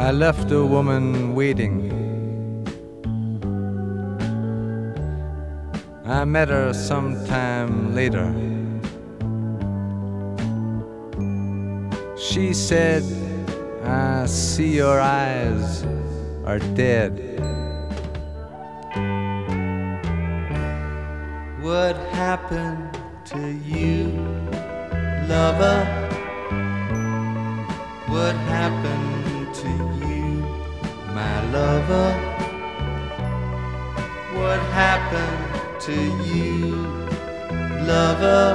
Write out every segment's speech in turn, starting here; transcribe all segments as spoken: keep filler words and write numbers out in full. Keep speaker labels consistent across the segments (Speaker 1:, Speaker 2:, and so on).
Speaker 1: I left a woman waiting. I met her sometime later. She said, I see your eyes are dead. What happened to you, lover? What happened to you, my lover? What happened to you, lover?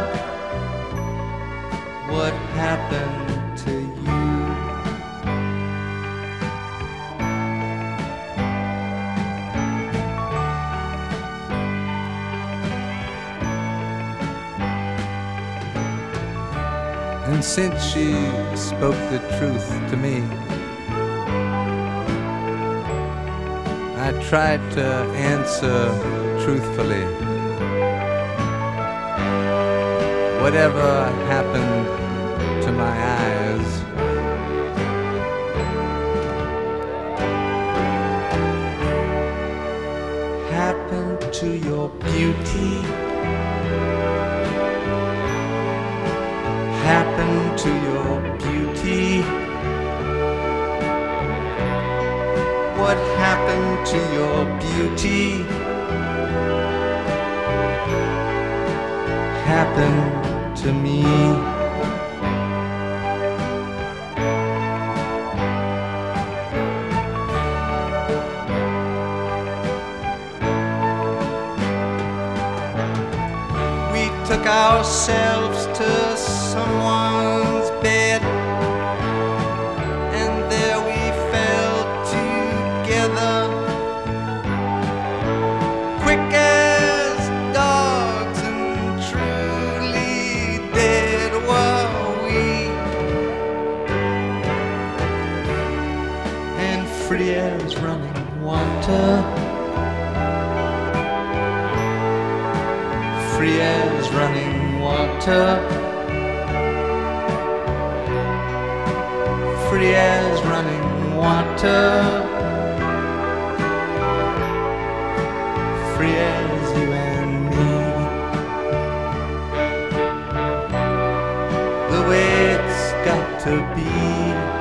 Speaker 1: What happened to you? And since she spoke the truth to me, I tried to answer truthfully. Whatever happened to my eyes, happened to your beauty, happened to your beauty. What happened to your beauty? Happened to me. We took ourselves to someone's bed, and there we fell together, quick as dogs, and truly dead were we, and free as running water, free as running water, free as running water, free as you and me. The way it's got to be.